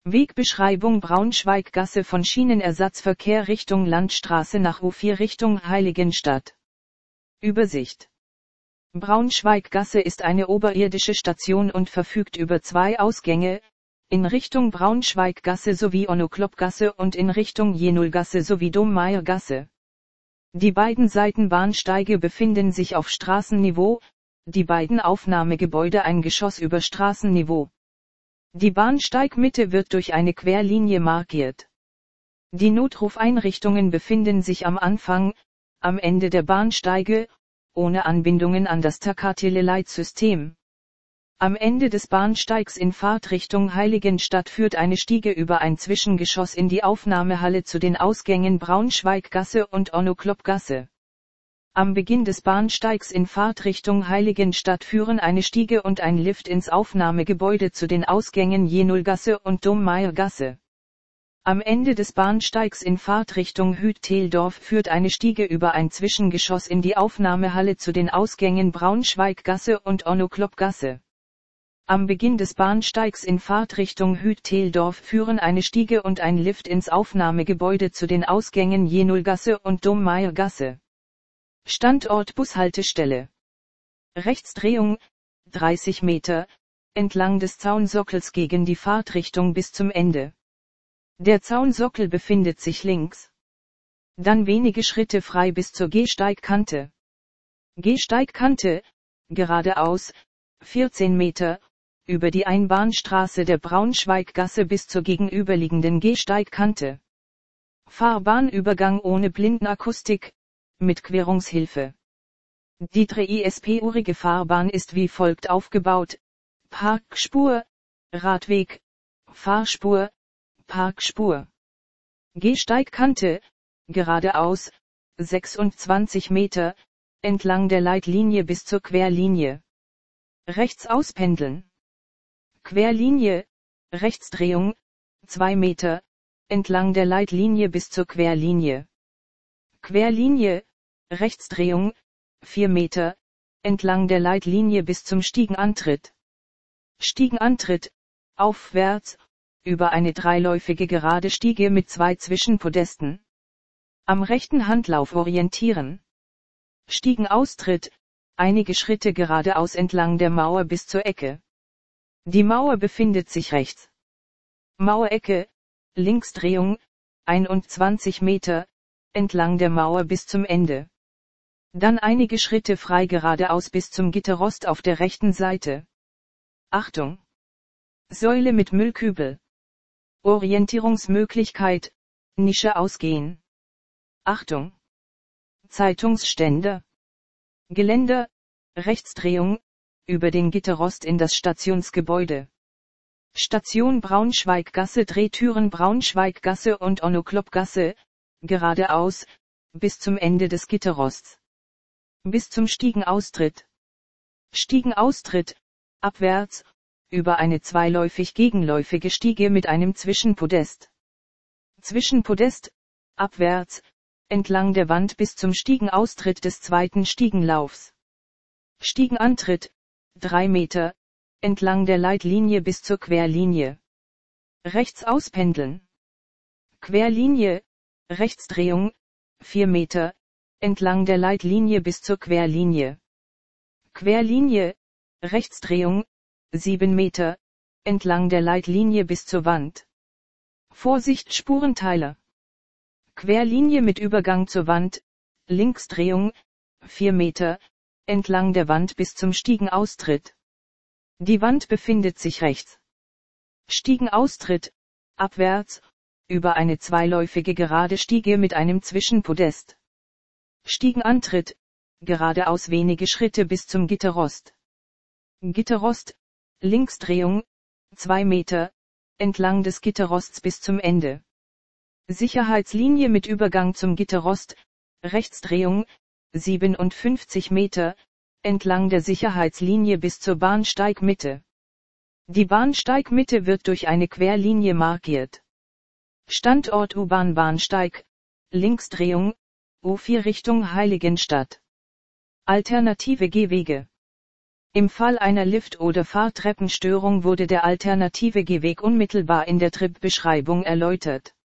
Wegbeschreibung: Braunschweiggasse von Schienenersatzverkehr Richtung Landstraße nach U4 Richtung Heiligenstadt. Übersicht: Braunschweiggasse ist eine oberirdische Station und verfügt über 2 Ausgänge, in Richtung Braunschweiggasse sowie Onno-Klopp-Gasse und in Richtung Jenulgasse sowie Domeiergasse. Die beiden Seitenbahnsteige befinden sich auf Straßenniveau, die beiden Aufnahmegebäude ein Geschoss über Straßenniveau. Die Bahnsteigmitte wird durch eine Querlinie markiert. Die Notrufeinrichtungen befinden sich am Anfang, am Ende der Bahnsteige, ohne Anbindungen an das Tacatile-Leitsystem. Am Ende des Bahnsteigs in Fahrtrichtung Heiligenstadt führt eine Stiege über ein Zwischengeschoss in die Aufnahmehalle zu den Ausgängen Braunschweiggasse und Onno-Klopp-Gasse. Am Beginn des Bahnsteigs in Fahrtrichtung Heiligenstadt führen eine Stiege und ein Lift ins Aufnahmegebäude zu den Ausgängen Jenulgasse und Domeiergasse. Am Ende des Bahnsteigs in Fahrtrichtung Hütteldorf führt eine Stiege über ein Zwischengeschoss in die Aufnahmehalle zu den Ausgängen Braunschweiggasse und Onno-Klopp-Gasse. Am Beginn des Bahnsteigs in Fahrtrichtung Hütteldorf führen eine Stiege und ein Lift ins Aufnahmegebäude zu den Ausgängen Jenulgasse und Domeiergasse. Standort Bushaltestelle. Rechtsdrehung, 30 Meter, entlang des Zaunsockels gegen die Fahrtrichtung bis zum Ende. Der Zaunsockel befindet sich links. Dann wenige Schritte frei bis zur Gehsteigkante. Gehsteigkante, geradeaus, 14 Meter, über die Einbahnstraße der Braunschweiggasse bis zur gegenüberliegenden Gehsteigkante. Fahrbahnübergang ohne Blindenakustik, mit Querungshilfe. Die dreispurige Fahrbahn ist wie folgt aufgebaut: Parkspur, Radweg, Fahrspur, Parkspur. Gehsteigkante, geradeaus, 26 Meter, entlang der Leitlinie bis zur Querlinie. Rechts auspendeln. Querlinie, Rechtsdrehung, 2 Meter, entlang der Leitlinie bis zur Querlinie. Querlinie, Rechtsdrehung, 4 Meter, entlang der Leitlinie bis zum Stiegenantritt. Stiegenantritt, aufwärts, über eine dreiläufige gerade Stiege mit 2 Zwischenpodesten. Am rechten Handlauf orientieren. Stiegenaustritt, einige Schritte geradeaus entlang der Mauer bis zur Ecke. Die Mauer befindet sich rechts. Mauerecke, Linksdrehung, 21 Meter, entlang der Mauer bis zum Ende. Dann einige Schritte frei geradeaus bis zum Gitterrost auf der rechten Seite. Achtung! Säule mit Müllkübel. Orientierungsmöglichkeit, Nische ausgehen. Achtung! Zeitungsstände. Geländer, Rechtsdrehung, über den Gitterrost in das Stationsgebäude. Station Braunschweiggasse, Drehtüren Braunschweiggasse und Onno-Klopp-Gasse, geradeaus, bis zum Ende des Gitterrosts. Bis zum Stiegenaustritt. Stiegenaustritt, abwärts, über eine zweiläufig gegenläufige Stiege mit einem Zwischenpodest. Zwischenpodest, abwärts, entlang der Wand bis zum Stiegenaustritt des zweiten Stiegenlaufs. Stiegenantritt, 3 Meter, entlang der Leitlinie bis zur Querlinie. Rechts auspendeln. Querlinie, Rechtsdrehung, 4 Meter, entlang der Leitlinie bis zur Querlinie. Querlinie, Rechtsdrehung, 7 Meter, entlang der Leitlinie bis zur Wand. Vorsicht Spurenteiler. Querlinie mit Übergang zur Wand, Linksdrehung, 4 Meter, entlang der Wand bis zum Stiegenaustritt. Die Wand befindet sich rechts. Stiegenaustritt, abwärts, über eine zweiläufige gerade Stiege mit einem Zwischenpodest. Stiegenantritt, geradeaus wenige Schritte bis zum Gitterrost. Gitterrost, Linksdrehung, 2 Meter, entlang des Gitterrosts bis zum Ende. Sicherheitslinie mit Übergang zum Gitterrost, Rechtsdrehung, 57 Meter, entlang der Sicherheitslinie bis zur Bahnsteigmitte. Die Bahnsteigmitte wird durch eine Querlinie markiert. Standort U-Bahn-Bahnsteig, Linksdrehung, U4 Richtung Heiligenstadt. Alternative Gehwege. Im Fall einer Lift- oder Fahrtreppenstörung wurde der alternative Gehweg unmittelbar in der Trip-Beschreibung erläutert.